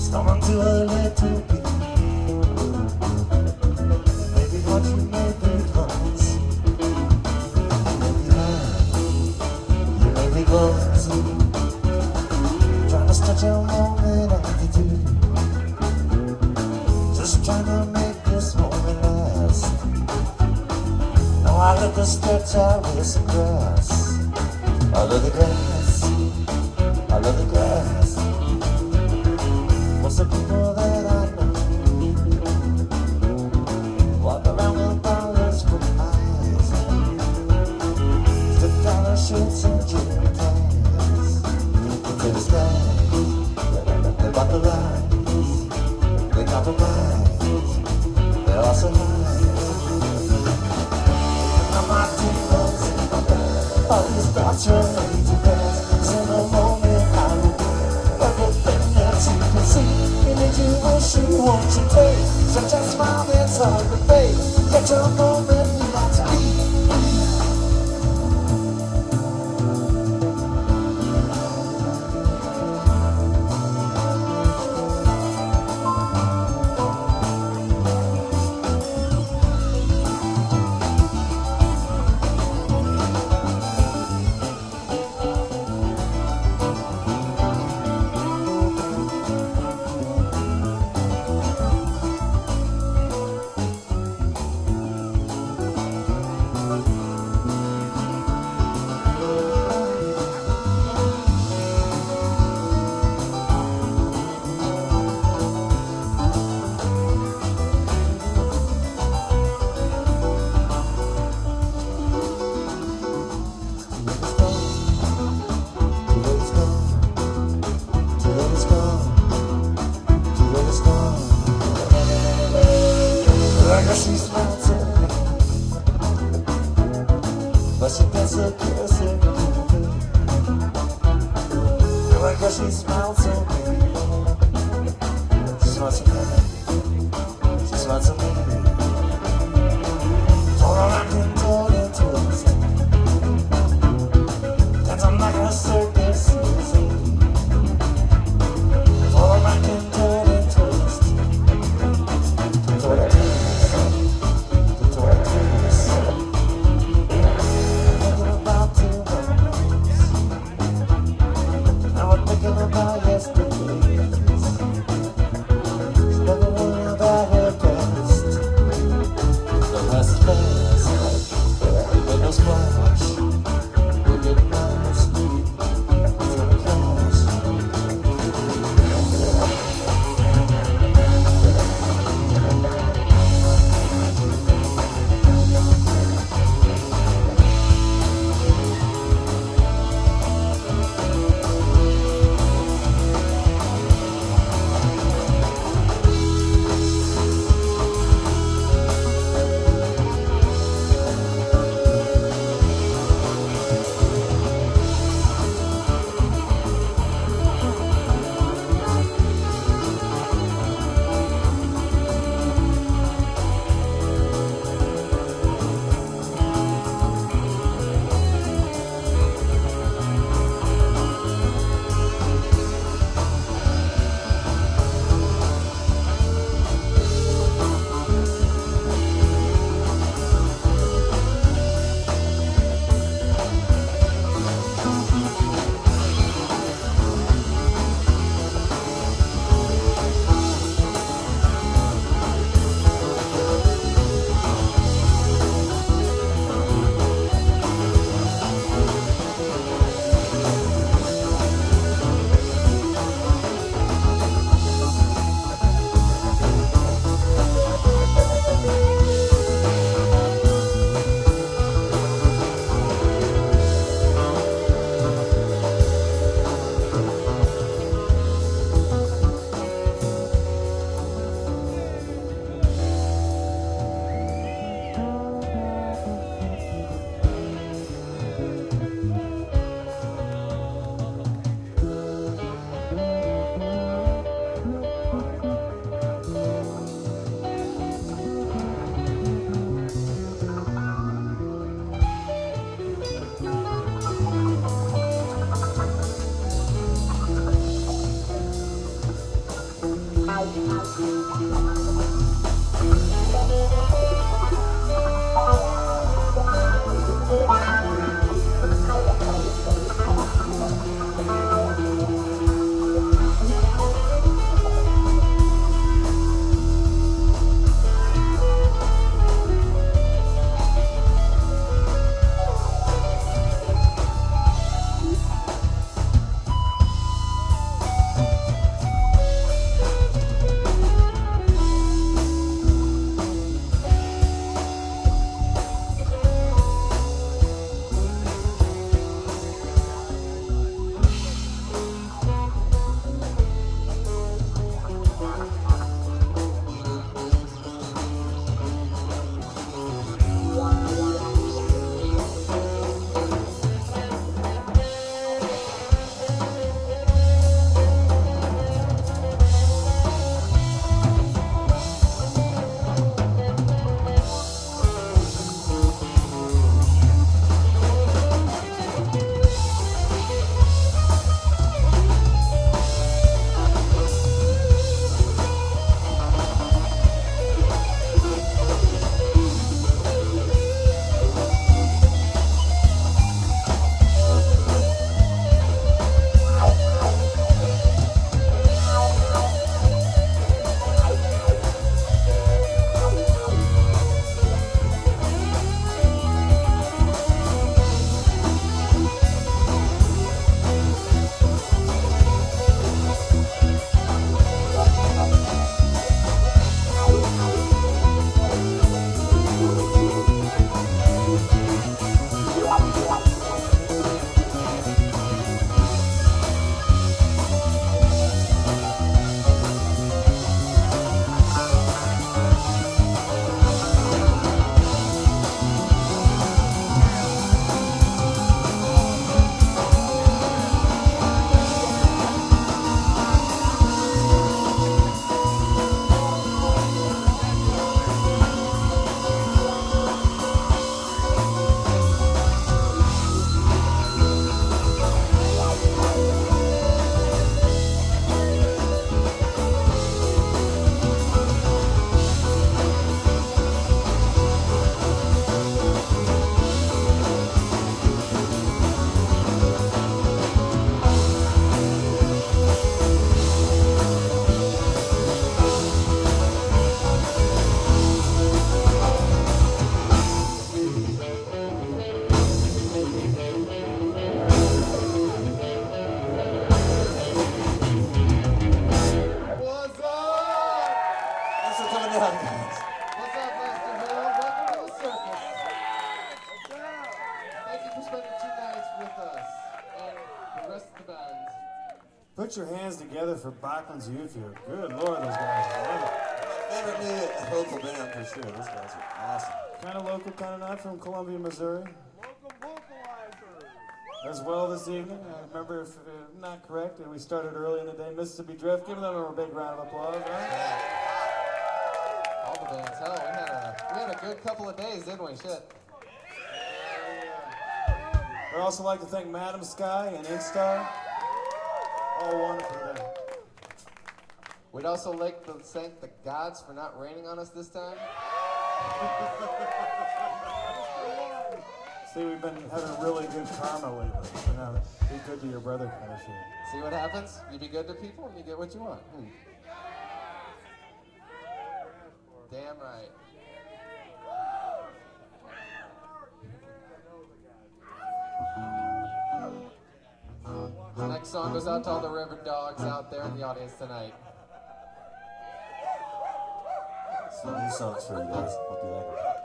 Someone to a little bit. Maybe what you may be once. Maybe you may be lonesome. Trying to stretch your moment attitude. Just trying to make this moment last. Now I let the stretch out with some grass. I love the grass. I love the grass. Most of the people that I know walk around with dollars for eyes, $50 shirts and jewelry ties. To the sky, they bought the rise, they compromise, they're also high. Now my demons, all these thoughts relate to past. In a moment I will be everything that you can see. And if you wish you want to take such a smile that's hard to fake. Get your moment you want to be. Put your hands together for Bachman's Youth here. Good Lord, those guys are love it. Never knew a local band for sure. Those guys are awesome. Kind of local, kind of not, from Columbia, Missouri. Local vocalizer. As well this evening, I remember, if not correct, and we started early in the day, Mississippi Drift. Give them a big round of applause, right? All the bands. Hell, we had a good couple of days, didn't we? Shit. I'd also like to thank Madam Sky and Instar. All wonderful day. We'd also like to thank the gods for not raining on us this time. See, we've been having really good karma lately. You know, be good to your brother kind of shit. See what happens? You be good to people and you get what you want. Damn right. The next song goes out to all the river dogs out there in the audience tonight. Some new songs for you guys. Hope you like it.